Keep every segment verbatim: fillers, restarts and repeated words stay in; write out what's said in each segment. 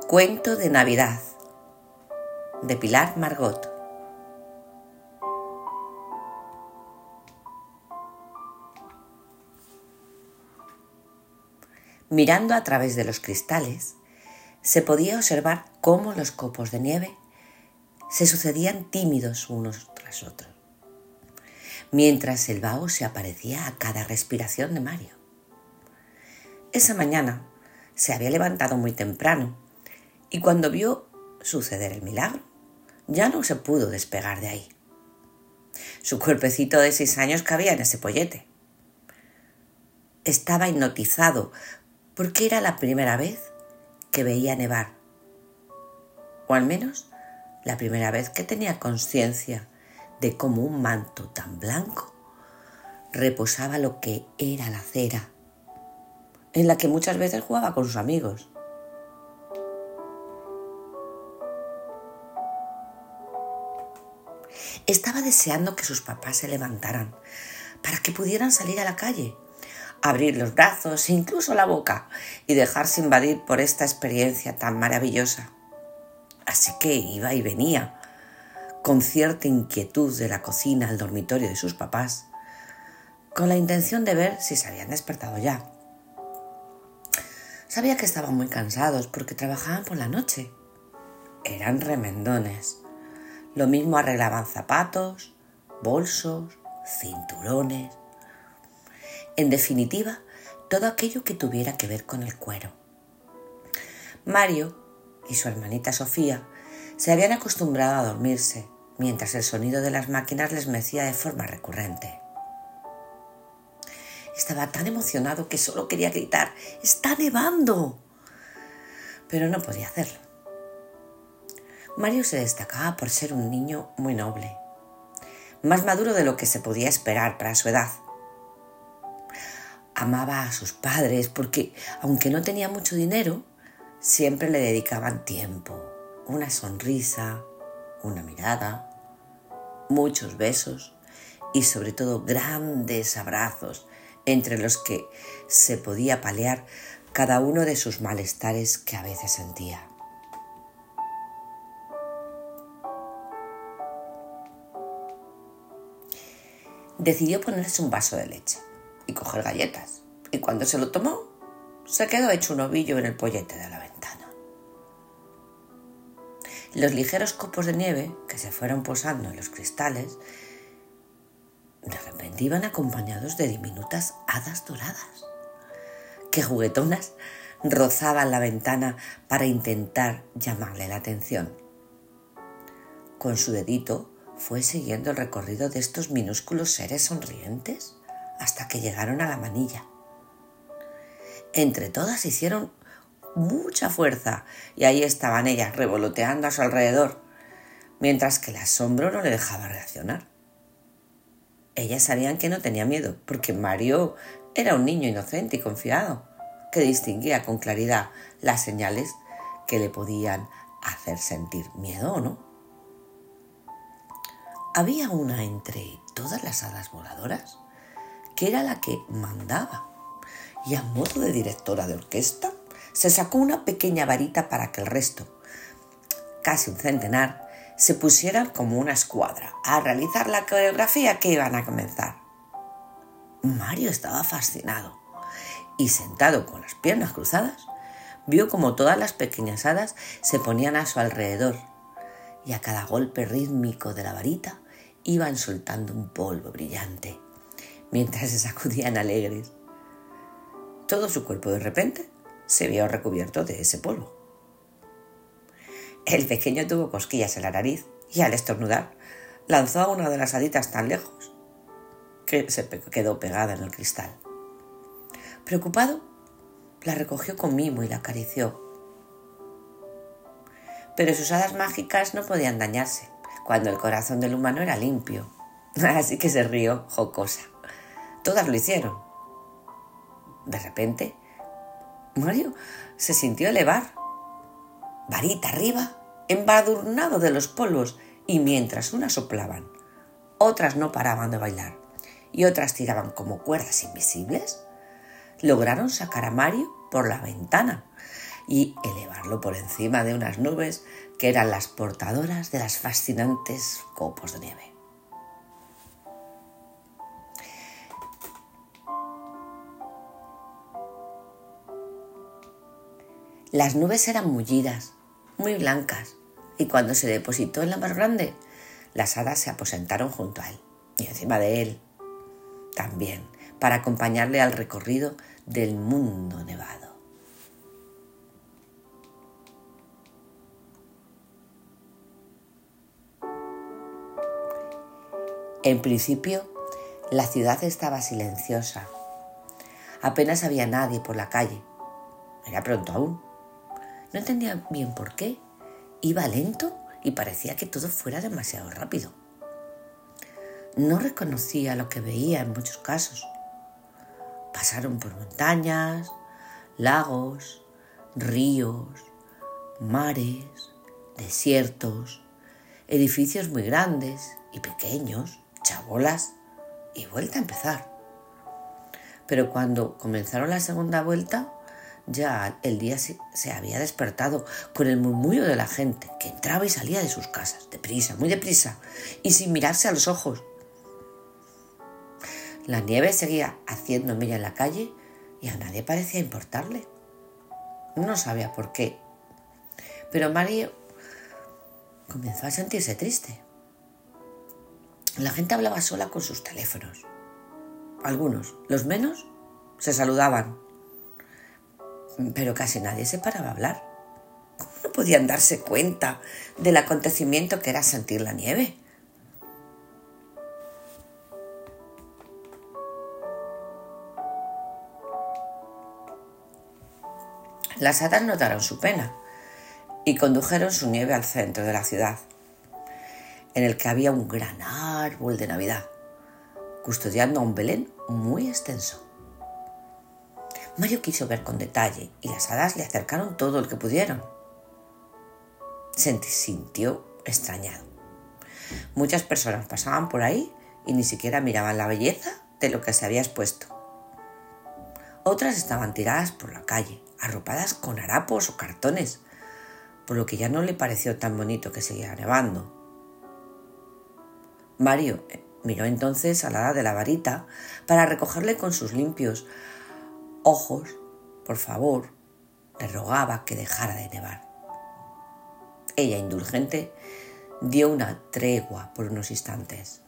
Cuento de Navidad, de Pilar Margot. Mirando a través de los cristales, se podía observar cómo los copos de nieve se sucedían tímidos unos tras otros, mientras el vaho se aparecía a cada respiración de Mario. Esa mañana se había levantado muy temprano y cuando vio suceder el milagro, ya no se pudo despegar de ahí. Su cuerpecito de seis años cabía en ese pollete. Estaba hipnotizado porque era la primera vez que veía nevar, o al menos la primera vez que tenía conciencia de cómo un manto tan blanco reposaba lo que era la acera, en la que muchas veces jugaba con sus amigos. Estaba deseando que sus papás se levantaran para que pudieran salir a la calle, abrir los brazos e incluso la boca y dejarse invadir por esta experiencia tan maravillosa. Así que iba y venía, con cierta inquietud de la cocina al dormitorio de sus papás, con la intención de ver si se habían despertado ya. Sabía que estaban muy cansados porque trabajaban por la noche. Eran remendones. Lo mismo arreglaban zapatos, bolsos, cinturones. En definitiva, todo aquello que tuviera que ver con el cuero. Mario y su hermanita Sofía se habían acostumbrado a dormirse mientras el sonido de las máquinas les mecía de forma recurrente. Estaba tan emocionado que solo quería gritar ¡está nevando! Pero no podía hacerlo. Mario se destacaba por ser un niño muy noble, más maduro de lo que se podía esperar para su edad. Amaba a sus padres porque, aunque no tenía mucho dinero, siempre le dedicaban tiempo, una sonrisa, una mirada, muchos besos y sobre todo grandes abrazos entre los que se podía paliar cada uno de sus malestares que a veces sentía. Decidió ponerse un vaso de leche y coger galletas, y cuando se lo tomó, se quedó hecho un ovillo en el pollete de la ventana. Los ligeros copos de nieve que se fueron posando en los cristales de repente iban acompañados de diminutas hadas doradas, que juguetonas rozaban la ventana para intentar llamarle la atención. Con su dedito fue siguiendo el recorrido de estos minúsculos seres sonrientes hasta que llegaron a la manilla. Entre todas hicieron mucha fuerza y ahí estaban ellas revoloteando a su alrededor, mientras que el asombro no le dejaba reaccionar. Ellas sabían que no tenía miedo, porque Mario era un niño inocente y confiado, que distinguía con claridad las señales que le podían hacer sentir miedo o no. Había una entre todas las hadas voladoras que era la que mandaba, y a modo de directora de orquesta se sacó una pequeña varita para que el resto, casi un centenar, se pusieran como una escuadra a realizar la coreografía que iban a comenzar. Mario estaba fascinado y, sentado con las piernas cruzadas, vio como todas las pequeñas hadas se ponían a su alrededor y a cada golpe rítmico de la varita iban soltando un polvo brillante mientras se sacudían alegres. Todo su cuerpo de repente se vio recubierto de ese polvo. El pequeño tuvo cosquillas en la nariz y al estornudar lanzó a una de las haditas tan lejos que se quedó pegada en el cristal. Preocupado, la recogió con mimo y la acarició. Pero sus hadas mágicas no podían dañarse cuando el corazón del humano era limpio, así que se rió jocosa. Todas lo hicieron. De repente, Mario se sintió elevar, varita arriba, embadurnado de los polvos, y mientras unas soplaban, otras no paraban de bailar y otras tiraban como cuerdas invisibles, lograron sacar a Mario por la ventana y elevarlo por encima de unas nubes que eran las portadoras de las fascinantes copos de nieve. Las nubes eran mullidas, muy blancas, y cuando se depositó en la más grande, las hadas se aposentaron junto a él, y encima de él también, para acompañarle al recorrido del mundo nevado. En principio, la ciudad estaba silenciosa. Apenas había nadie por la calle. Era pronto aún. No entendía bien por qué. Iba lento y parecía que todo fuera demasiado rápido. No reconocía lo que veía en muchos casos. Pasaron por montañas, lagos, ríos, mares, desiertos, edificios muy grandes y pequeños, chabolas y vuelta a empezar. Pero cuando comenzaron la segunda vuelta, ya el día se había despertado con el murmullo de la gente que entraba y salía de sus casas, deprisa, muy deprisa, y sin mirarse a los ojos. La nieve seguía haciendo mella en la calle y a nadie parecía importarle. No sabía por qué, pero Mario comenzó a sentirse triste. La gente hablaba sola con sus teléfonos. Algunos, los menos, se saludaban, pero casi nadie se paraba a hablar. ¿Cómo no podían darse cuenta del acontecimiento que era sentir la nieve? Las hadas notaron su pena y condujeron su nieve al centro de la ciudad, en el que había un gran árbol de Navidad, custodiando a un Belén muy extenso. Mario quiso ver con detalle y las hadas le acercaron todo lo que pudieron. Se sintió extrañado. Muchas personas pasaban por ahí y ni siquiera miraban la belleza de lo que se había expuesto. Otras estaban tiradas por la calle, arropadas con harapos o cartones, por lo que ya no le pareció tan bonito que seguía nevando. Mario miró entonces a la hada de la varita para recogerle con sus limpios ojos. Por favor, le rogaba que dejara de nevar. Ella, indulgente, dio una tregua por unos instantes.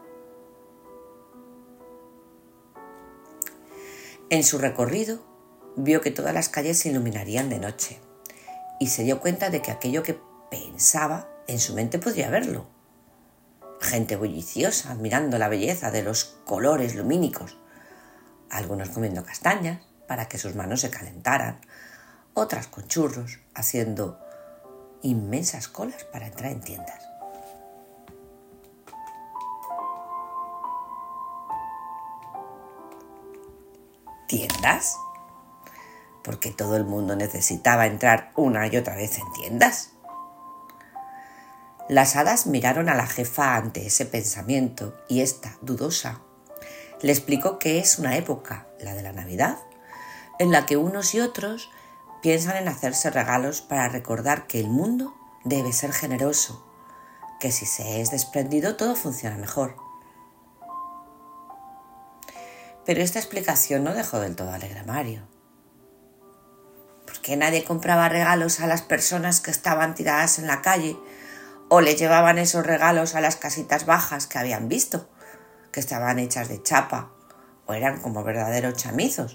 En su recorrido, vio que todas las calles se iluminarían de noche y se dio cuenta de que aquello que pensaba en su mente podría verlo. Gente bulliciosa admirando la belleza de los colores lumínicos, algunos comiendo castañas para que sus manos se calentaran, otras con churros, haciendo inmensas colas para entrar en tiendas. ¿Tiendas? Porque todo el mundo necesitaba entrar una y otra vez en tiendas. Las hadas miraron a la jefa ante ese pensamiento y ésta, dudosa, le explicó que es una época, la de la Navidad, en la que unos y otros piensan en hacerse regalos para recordar que el mundo debe ser generoso, que si se es desprendido todo funciona mejor. Pero esta explicación no dejó del todo alegre a Mario. ¿Por qué nadie compraba regalos a las personas que estaban tiradas en la calle o le llevaban esos regalos a las casitas bajas que habían visto, que estaban hechas de chapa o eran como verdaderos chamizos?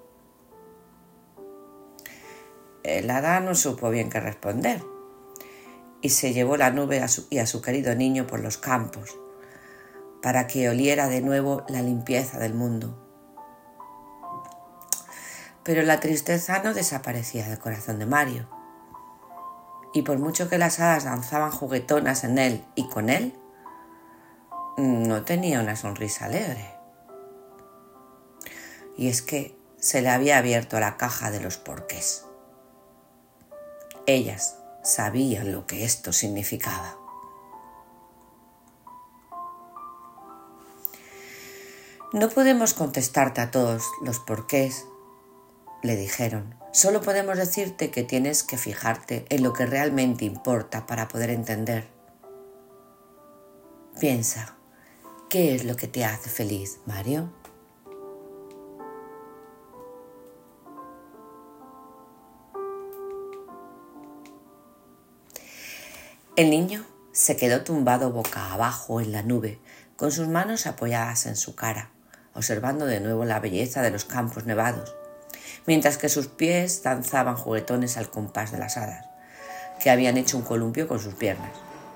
El hada no supo bien qué responder y se llevó la nube a su, y a su querido niño por los campos para que oliera de nuevo la limpieza del mundo. Pero la tristeza no desaparecía del corazón de Mario, y por mucho que las hadas danzaban juguetonas en él y con él, no tenía una sonrisa alegre. Y es que se le había abierto la caja de los porqués. Ellas sabían lo que esto significaba. No podemos contestarte a todos los porqués, le dijeron, solo podemos decirte que tienes que fijarte en lo que realmente importa para poder entender. Piensa, ¿qué es lo que te hace feliz, Mario? El niño se quedó tumbado boca abajo en la nube, con sus manos apoyadas en su cara, observando de nuevo la belleza de los campos nevados, mientras que sus pies danzaban juguetones al compás de las hadas, que habían hecho un columpio con sus piernas.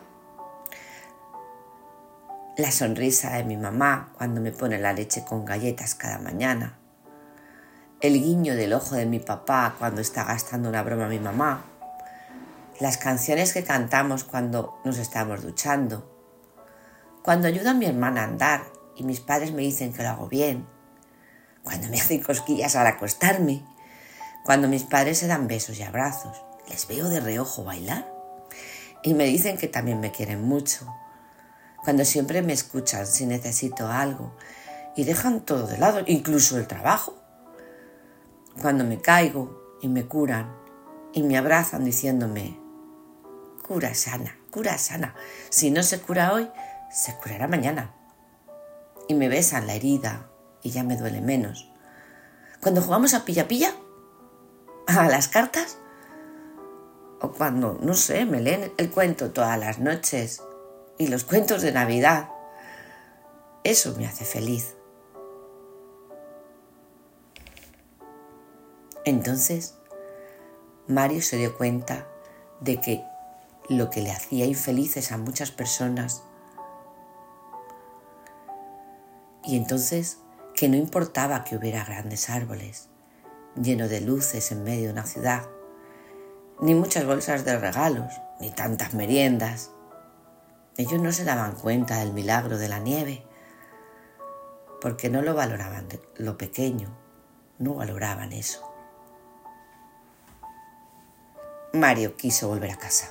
La sonrisa de mi mamá cuando me pone la leche con galletas cada mañana, el guiño del ojo de mi papá cuando está gastando una broma a mi mamá, las canciones que cantamos cuando nos estamos duchando, cuando ayudo a mi hermana a andar y mis padres me dicen que lo hago bien, cuando me hacen cosquillas al acostarme, cuando mis padres se dan besos y abrazos, les veo de reojo bailar y me dicen que también me quieren mucho, cuando siempre me escuchan si necesito algo y dejan todo de lado, incluso el trabajo, cuando me caigo y me curan y me abrazan diciéndome, cura sana, cura sana, si no se cura hoy, se curará mañana. Y me besan la herida y ya me duele menos. Cuando jugamos a pilla-pilla, a las cartas, o cuando, no sé, me leen el cuento todas las noches y los cuentos de Navidad, eso me hace feliz. Entonces, Mario se dio cuenta de que lo que le hacía infelices a muchas personas, y entonces que no importaba que hubiera grandes árboles, llenos de luces en medio de una ciudad, ni muchas bolsas de regalos, ni tantas meriendas. Ellos no se daban cuenta del milagro de la nieve, porque no lo valoraban, lo pequeño, no valoraban eso. Mario quiso volver a casa.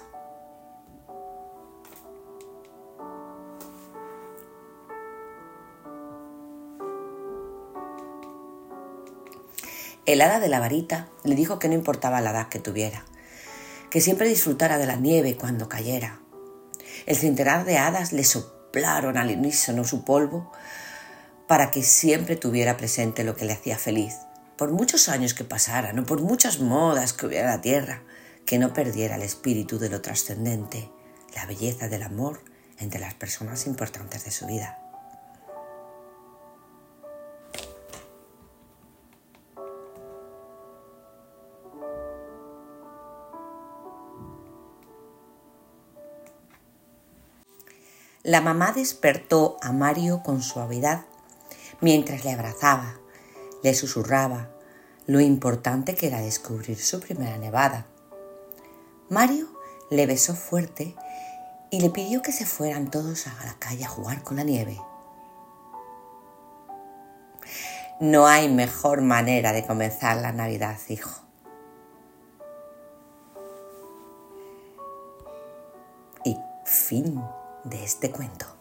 El hada de la varita le dijo que no importaba la edad que tuviera, que siempre disfrutara de la nieve cuando cayera. El centenar de hadas le soplaron al unísono su polvo para que siempre tuviera presente lo que le hacía feliz, por muchos años que pasaran o por muchas modas que hubiera en la tierra, que no perdiera el espíritu de lo trascendente, la belleza del amor entre las personas importantes de su vida. La mamá despertó a Mario con suavidad mientras le abrazaba, le susurraba lo importante que era descubrir su primera nevada. Mario le besó fuerte y le pidió que se fueran todos a la calle a jugar con la nieve. No hay mejor manera de comenzar la Navidad, hijo. Y fin de este cuento.